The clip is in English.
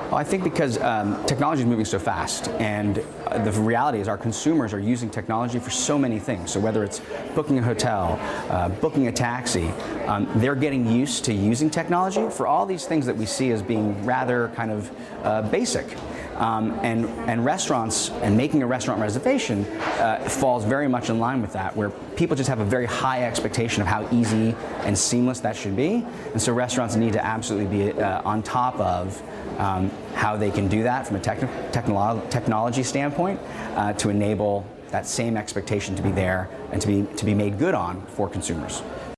Well, I think because technology is moving so fast, and the reality is our consumers are using technology for so many things. So whether it's booking a hotel, booking a taxi, they're getting used to using technology for all these things that we see as being rather kind of basic. And restaurants, and making a restaurant reservation falls very much in line with that, where people just have a very high expectation of how easy and seamless that should be. And so restaurants need to absolutely be on top of how they can do that from a technology standpoint to enable that same expectation to be there and to be made good on for consumers.